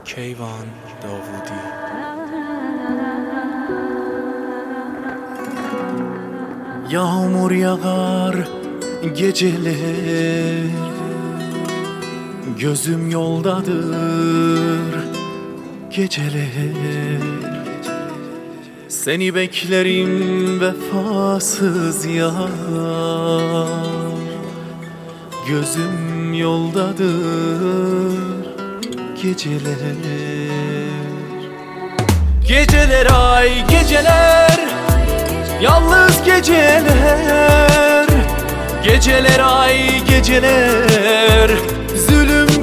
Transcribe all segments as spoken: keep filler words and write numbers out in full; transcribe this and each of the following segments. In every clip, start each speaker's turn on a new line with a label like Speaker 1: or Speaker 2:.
Speaker 1: کیوان داوودی. Yağmur yağar geceler, gözüm yoldadır geceler. Seni beklerim vefasız yar, gözüm yoldadır geceler. Geceler ay geceler, yalnız geceler. Geceler ay geceler, zulüm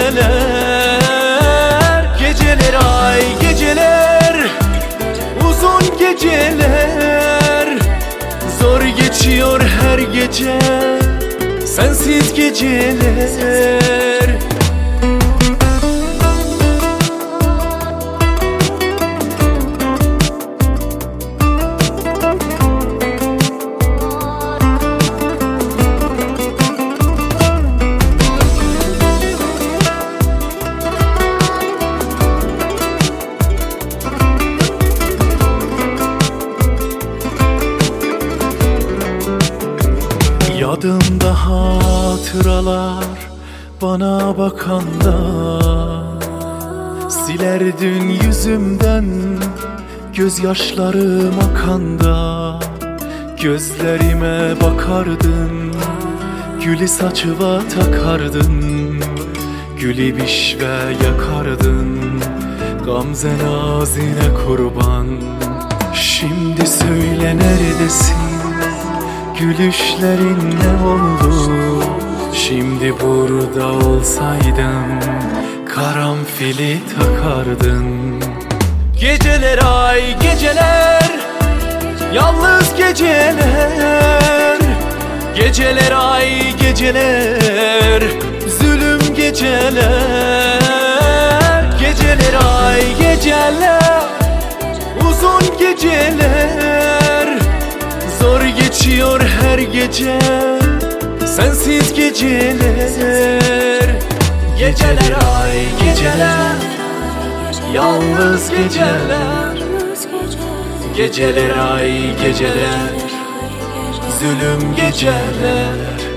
Speaker 1: geceler. Geceler ay geceler, uzun geceler. Zor geçiyor her gece, sensiz geceler. Yadımda hatıralar bana bakanda, siler dün yüzümden gözyaşlarım akanda. Gözlerime bakardın, gülü saçıva takardın. Gülü bişve yakardın, gamze nazine kurban. Şimdi söyle neredesin, gülüşlerin ne oldu? Şimdi burada olsaydım karanfili takardın. Geceler ay geceler, yalnız geceler. Geceler ay geceler, zulüm geceler. Geceler ay geceler, uzun geceler. Zor geçiyor her gece, sensiz geceler. Geceler ay geceler, yalnız geceler. Geceler ay geceler, zulüm geceler.